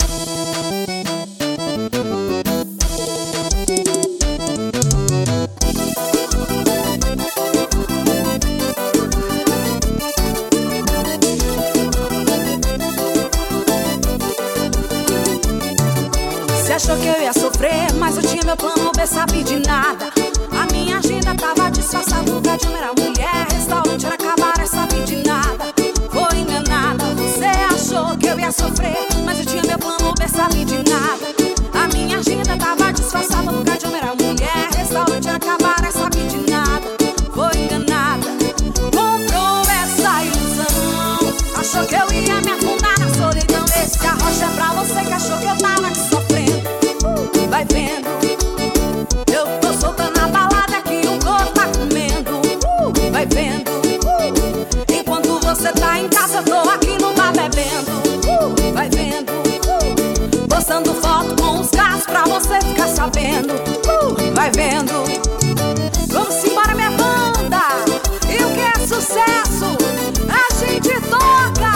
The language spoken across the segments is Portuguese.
Você achou que eu ia sofrer, mas eu tinha meu plano B, sabe de nada. A minha agenda tava disfarçada, lugar de era mulher, restaurante era cabaré, sabe de nada. Foi enganada, você achou que eu ia sofrer, mas eu tinha meu plano B, sabe de nada. A minha agenda tava disfarçada, lugar de era mulher, restaurante era cabaré, sabe de nada. Foi enganada, comprou essa ilusão, achou que eu ia me afundar na solidão. Esse arrocha é pra você que achou que eu tava te sofrendo. Vai vendo, eu tô soltando a balada que o corpo tá comendo. Vai vendo, enquanto você tá em casa eu tô aqui no bar bebendo. Vai vendo, postando foto com os carros pra você ficar sabendo. Vai vendo, vamos embora minha banda, e o que é sucesso a gente toca.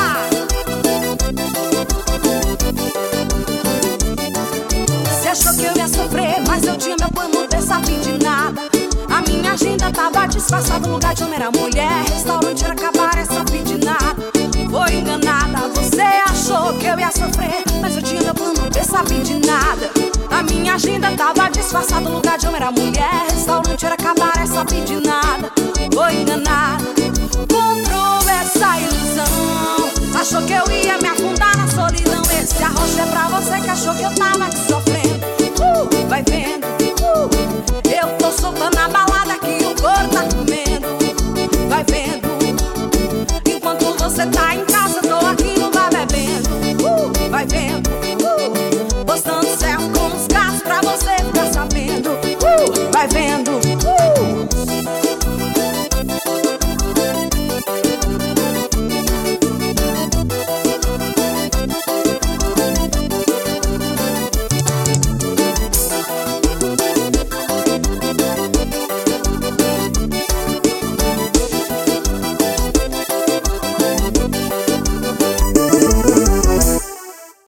Achou que eu ia sofrer, mas eu tinha meu plano B, sabe de nada. A minha agenda tava disfarçada, lugar de homem era mulher, restaurante era cabaré, sabe de nada. Foi enganada, você achou que eu ia sofrer, mas eu tinha meu plano B, sabe de nada. A minha agenda tava disfarçada, lugar de homem era mulher, restaurante era cabaré, sabe de nada. Foi enganada, comprou essa ilusão, achou que eu ia me afundar na solidão. Esse arrocha é pra você que achou que eu tava